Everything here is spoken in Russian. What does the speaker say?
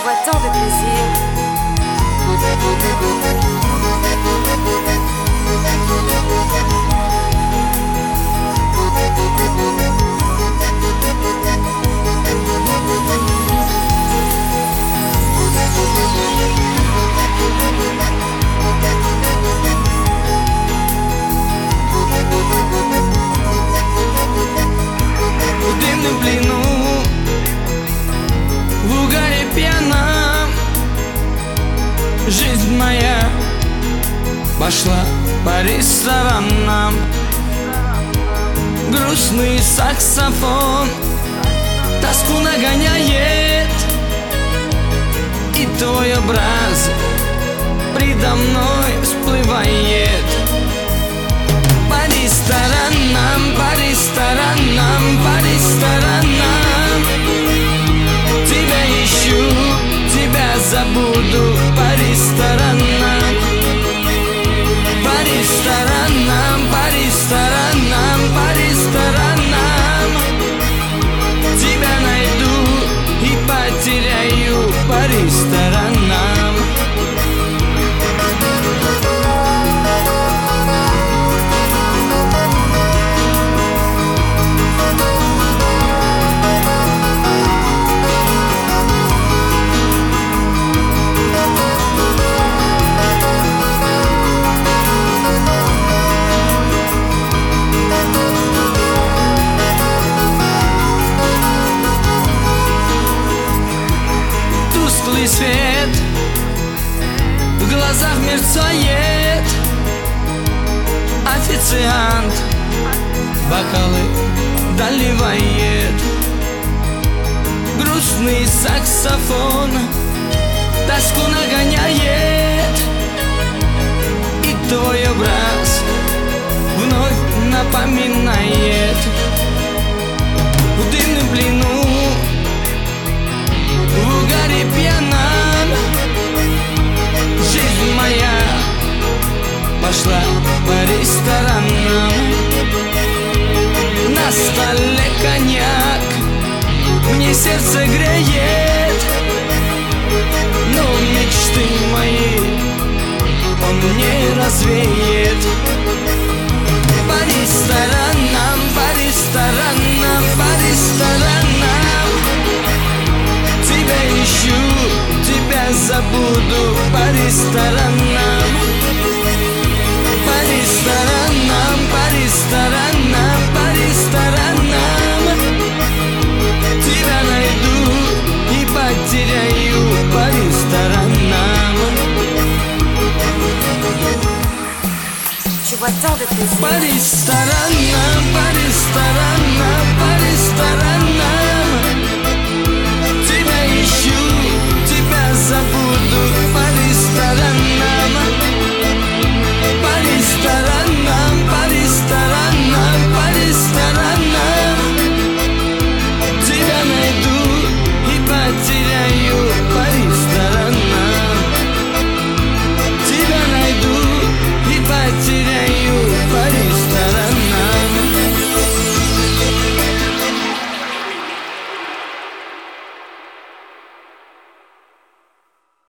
vois tant de plaisir. В дымном плену, в угаре пьяном, жизнь моя пошла по ресторанам. Грустный саксофон тоску нагоняет, и твой образ предо мной всплывает. По ресторанам, по ресторанам, по ресторанам тебя ищу, тебя забуду. По ресторанам, по ресторанам, по ресторанам, по ресторанам тебя найду и потеряю. По ресторанам. Тусклый свет в глазах мерцает, официант бокалы доливает. Грустный саксофон тоску нагоняет, и твой образ вновь напоминает. В дымном плену, в угаре пьяном, жизнь моя пошла по ресторанам. На столе коньяк мне сердце греет, но мечты мои он не развеет. По ресторанам, по ресторанам, по ресторанам тебя ищу, тебя забуду. По ресторанам, по ресторанам, по ресторанам, по ресторанам тебя найду и потеряю. По ресторанам. Je vois tant de plaisir. По ресторанам.